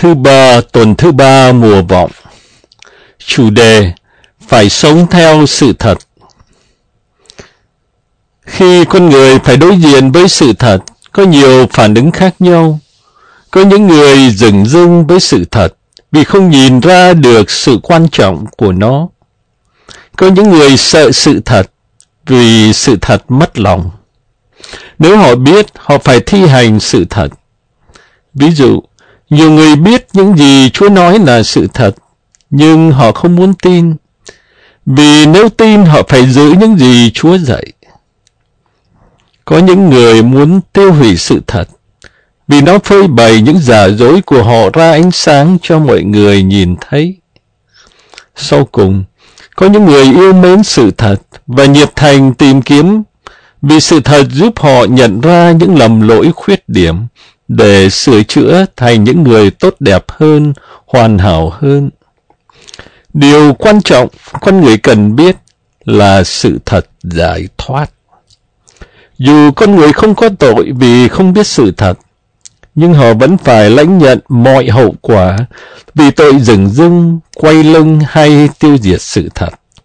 Thứ ba, tuần thứ ba mùa vọng. Chủ đề: phải sống theo sự thật. Khi con người phải đối diện với sự thật, có nhiều phản ứng khác nhau. Có những người dửng dưng với sự thật vì không nhìn ra được sự quan trọng của nó. Có những người sợ sự thật vì sự thật mất lòng. Nếu họ biết, họ phải thi hành sự thật. Ví dụ, nhiều người biết những gì Chúa nói là sự thật, nhưng họ không muốn tin, vì nếu tin họ phải giữ những gì Chúa dạy. Có những người muốn tiêu hủy sự thật, vì nó phơi bày những giả dối của họ ra ánh sáng cho mọi người nhìn thấy. Sau cùng, có những người yêu mến sự thật và nhiệt thành tìm kiếm, vì sự thật giúp họ nhận ra những lầm lỗi khuyết điểm để sửa chữa thành những người tốt đẹp hơn, hoàn hảo hơn. Điều quan trọng con người cần biết là sự thật giải thoát. Dù con người không có tội vì không biết sự thật, nhưng họ vẫn phải lãnh nhận mọi hậu quả vì tội dửng dưng, quay lưng hay tiêu diệt sự thật.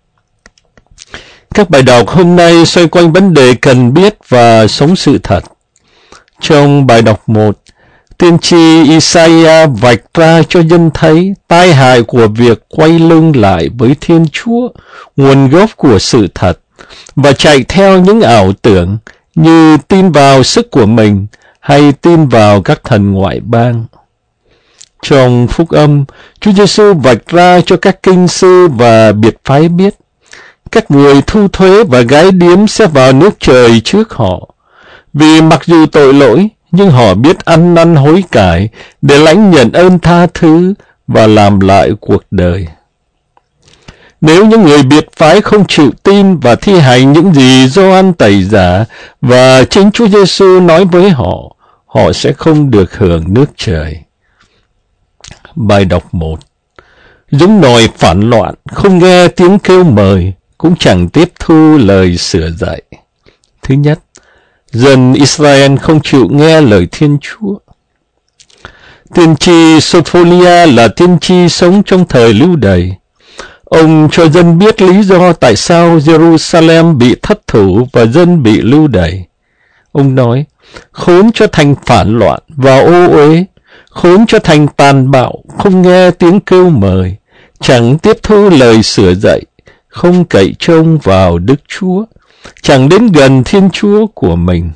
Các bài đọc hôm nay xoay quanh vấn đề cần biết và sống sự thật. Trong bài đọc 1, tiên tri Isaiah vạch ra cho dân thấy tai hại của việc quay lưng lại với Thiên Chúa, nguồn gốc của sự thật, và chạy theo những ảo tưởng như tin vào sức của mình hay tin vào các thần ngoại bang. Trong Phúc Âm, Chúa Giêsu vạch ra cho các kinh sư và biệt phái biết, các người thu thuế và gái điếm sẽ vào nước trời trước họ, vì mặc dù tội lỗi, nhưng họ biết ăn năn hối cải để lãnh nhận ơn tha thứ và làm lại cuộc đời. Nếu những người biệt phái không chịu tin và thi hành những gì Gioan Tẩy Giả và chính Chúa Giêsu nói với họ, họ sẽ không được hưởng nước trời. Bài đọc 1. Giống nòi phản loạn, không nghe tiếng kêu mời, cũng chẳng tiếp thu lời sửa dạy. Thứ nhất, dân Israel không chịu nghe lời Thiên Chúa. Tiên tri Sophonia là tiên tri sống trong thời Lưu Đày. Ông cho dân biết lý do tại sao Jerusalem bị thất thủ và dân bị lưu đày. Ông nói, khốn cho thành phản loạn và ô uế, khốn cho thành tàn bạo, không nghe tiếng kêu mời, chẳng tiếp thu lời sửa dạy, không cậy trông vào Đức Chúa, chẳng đến gần Thiên Chúa của mình.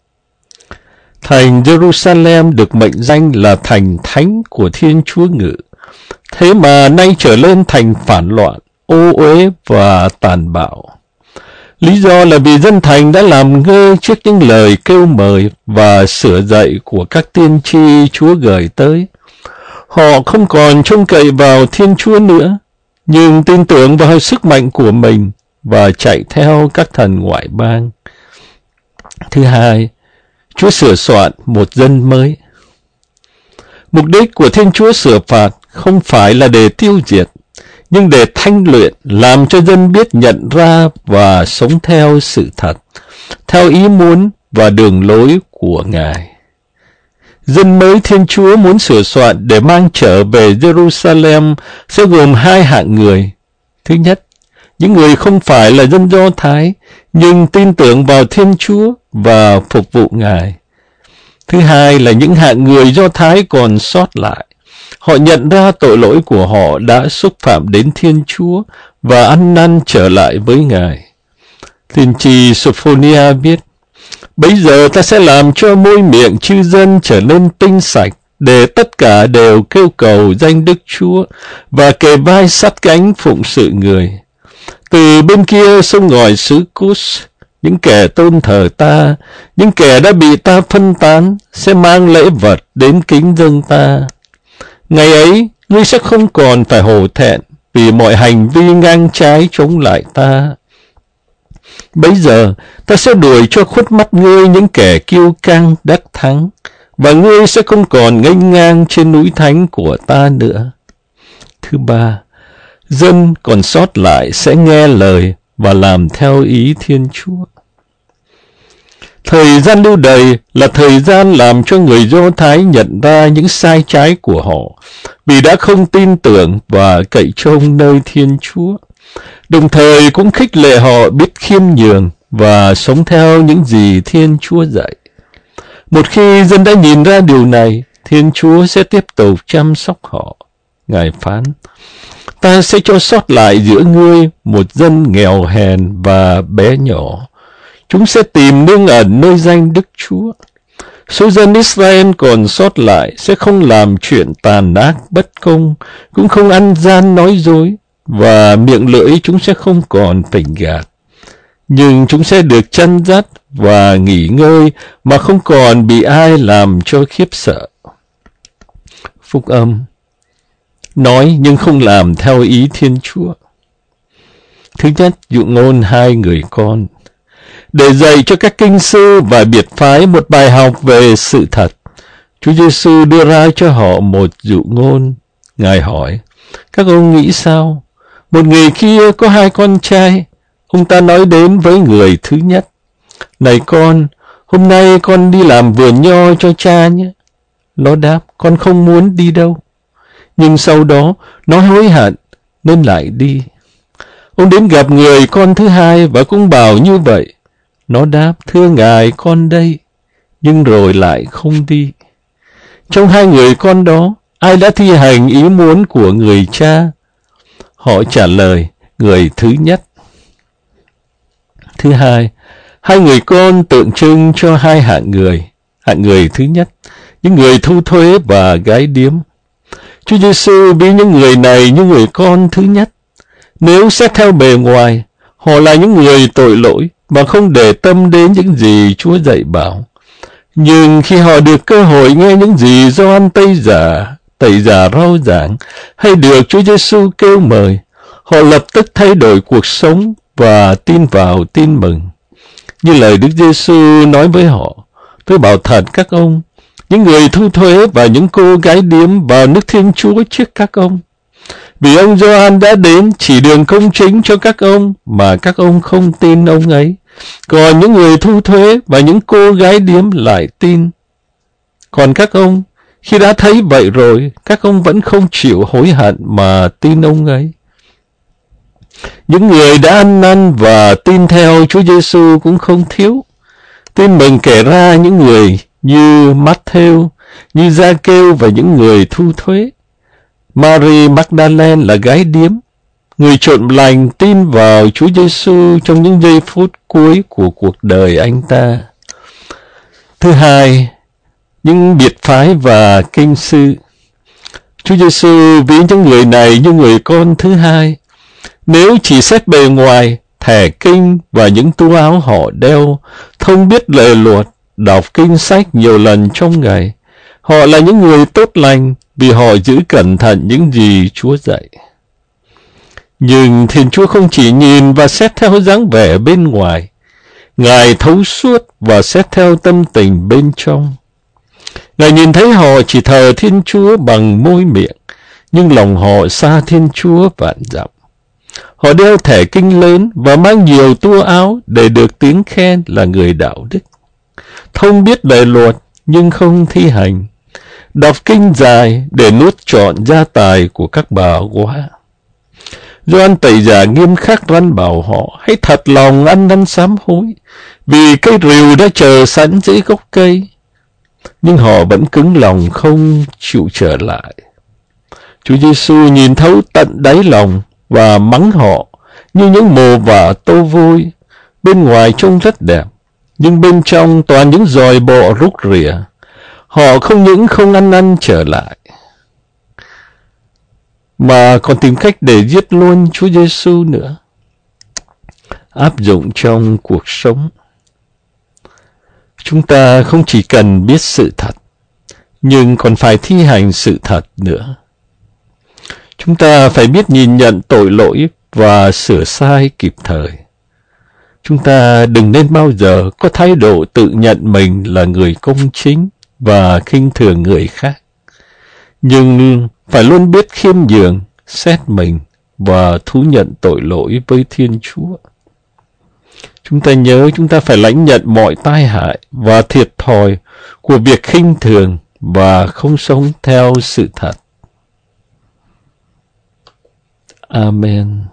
Thành Jerusalem được mệnh danh là thành thánh của Thiên Chúa ngự. Thế mà nay trở lên thành phản loạn, ô uế và tàn bạo. Lý do là vì dân thành đã làm ngơ trước những lời kêu mời và sửa dạy của các tiên tri Chúa gửi tới. Họ không còn trông cậy vào Thiên Chúa nữa, nhưng tin tưởng vào sức mạnh của mình và chạy theo các thần ngoại bang. Thứ hai, Chúa sửa soạn một dân mới. Mục đích của Thiên Chúa sửa phạt không phải là để tiêu diệt, nhưng để thanh luyện, làm cho dân biết nhận ra và sống theo sự thật, theo ý muốn và đường lối của Ngài. Dân mới Thiên Chúa muốn sửa soạn để mang trở về Jerusalem sẽ gồm hai hạng người. Thứ nhất, những người không phải là dân Do Thái, nhưng tin tưởng vào Thiên Chúa và phục vụ Ngài. Thứ hai là những hạng người Do Thái còn sót lại. Họ nhận ra tội lỗi của họ đã xúc phạm đến Thiên Chúa và ăn năn trở lại với Ngài. Tiên tri Sophonia viết, bây giờ ta sẽ làm cho môi miệng chư dân trở nên tinh sạch, để tất cả đều kêu cầu danh Đức Chúa và kề vai sát cánh phụng sự người. Từ bên kia sông ngòi xứ Cus, những kẻ tôn thờ ta, những kẻ đã bị ta phân tán, sẽ mang lễ vật đến kính dâng ta. Ngày ấy, ngươi sẽ không còn phải hổ thẹn vì mọi hành vi ngang trái chống lại ta. Bấy giờ, ta sẽ đuổi cho khuất mắt ngươi những kẻ kiêu căng đắc thắng, và ngươi sẽ không còn nghênh ngang trên núi thánh của ta nữa. Thứ ba, dân còn sót lại sẽ nghe lời và làm theo ý Thiên Chúa. Thời gian lưu đày là thời gian làm cho người Do Thái nhận ra những sai trái của họ, vì đã không tin tưởng và cậy trông nơi Thiên Chúa. Đồng thời cũng khích lệ họ biết khiêm nhường và sống theo những gì Thiên Chúa dạy. Một khi dân đã nhìn ra điều này, Thiên Chúa sẽ tiếp tục chăm sóc họ. Ngài phán, ta sẽ cho sót lại giữa ngươi một dân nghèo hèn và bé nhỏ. Chúng sẽ tìm nương ẩn nơi danh Đức Chúa. Số dân Israel còn sót lại sẽ không làm chuyện tàn ác bất công, cũng không ăn gian nói dối, và miệng lưỡi chúng sẽ không còn phỉnh gạt. Nhưng chúng sẽ được chăn dắt và nghỉ ngơi mà không còn bị ai làm cho khiếp sợ. Phúc âm. Nói nhưng không làm theo ý Thiên Chúa. Thứ nhất, dụ ngôn 2 người con. Để dạy cho các kinh sư và biệt phái một bài học về sự thật, Chúa Giêsu đưa ra cho họ một dụ ngôn. Ngài hỏi, các ông nghĩ sao? Một người kia có 2 con trai. Ông ta nói đến với người thứ nhất, này con, hôm nay con đi làm vườn nho cho cha nhé. Nó đáp, con không muốn đi đâu. Nhưng sau đó, nó hối hận, nên lại đi. Ông đến gặp người con thứ hai và cũng bảo như vậy. Nó đáp, thưa ngài, con đây. Nhưng rồi lại không đi. Trong 2 người con đó, ai đã thi hành ý muốn của người cha? Họ trả lời, người thứ nhất. Thứ hai, 2 người con tượng trưng cho 2 hạng người. Hạng người thứ nhất, những người thu thuế và gái điếm. Chúa Giêsu ví những người này như người con thứ nhất. Nếu xét theo bề ngoài, họ là những người tội lỗi mà không để tâm đến những gì Chúa dạy bảo. Nhưng khi họ được cơ hội nghe những gì Gioan Tẩy giả rao giảng, hay được Chúa Giêsu kêu mời, họ lập tức thay đổi cuộc sống và tin vào tin mừng. Như lời Đức Giêsu nói với họ, tôi bảo thật các ông, những người thu thuế và những cô gái điếm vào nước Thiên Chúa trước các ông. Vì ông Gioan đã đến chỉ đường công chính cho các ông mà các ông không tin ông ấy. Còn những người thu thuế và những cô gái điếm lại tin. Còn các ông, khi đã thấy vậy rồi, các ông vẫn không chịu hối hận mà tin ông ấy. Những người đã ăn năn và tin theo Chúa Giêsu cũng không thiếu. Tin mừng kể ra những người như Matthew, như Gia-kêu và những người thu thuế. Mary Magdalene là gái điếm, người trộm lành tin vào Chúa Giêsu trong những giây phút cuối của cuộc đời anh ta. Thứ hai, những biệt phái và kinh sư. Chúa Giêsu ví những người này như người con thứ hai. Nếu chỉ xét bề ngoài, thẻ kinh và những túi áo họ đeo, thông biết lề luật, đọc kinh sách nhiều lần trong ngày, họ là những người tốt lành vì họ giữ cẩn thận những gì Chúa dạy. Nhưng Thiên Chúa không chỉ nhìn và xét theo dáng vẻ bên ngoài, Ngài thấu suốt và xét theo tâm tình bên trong. Ngài nhìn thấy họ chỉ thờ Thiên Chúa bằng môi miệng, nhưng lòng họ xa Thiên Chúa vạn dặm. Họ đeo thẻ kinh lớn và mang nhiều tua áo để được tiếng khen là người đạo đức. Thông biết lề luật nhưng không thi hành. Đọc kinh dài để nuốt trọn gia tài của các bà góa. Gioan Tẩy giả nghiêm khắc răn bảo họ hãy thật lòng ăn năn sám hối, vì cây rìu đã chờ sẵn dưới gốc cây. Nhưng họ vẫn cứng lòng không chịu trở lại. Chúa Giêsu nhìn thấu tận đáy lòng và mắng họ như những mồ vả tô vôi. Bên ngoài trông rất đẹp, nhưng bên trong toàn những giòi bọ rúc rỉa. Họ không những không ăn năn trở lại, mà còn tìm cách để giết luôn Chúa Giêsu nữa. Áp dụng trong cuộc sống. Chúng ta không chỉ cần biết sự thật, nhưng còn phải thi hành sự thật nữa. Chúng ta phải biết nhìn nhận tội lỗi và sửa sai kịp thời. Chúng ta đừng nên bao giờ có thái độ tự nhận mình là người công chính và khinh thường người khác. Nhưng phải luôn biết khiêm nhường, xét mình và thú nhận tội lỗi với Thiên Chúa. Chúng ta nhớ chúng ta phải lãnh nhận mọi tai hại và thiệt thòi của việc khinh thường và không sống theo sự thật. Amen.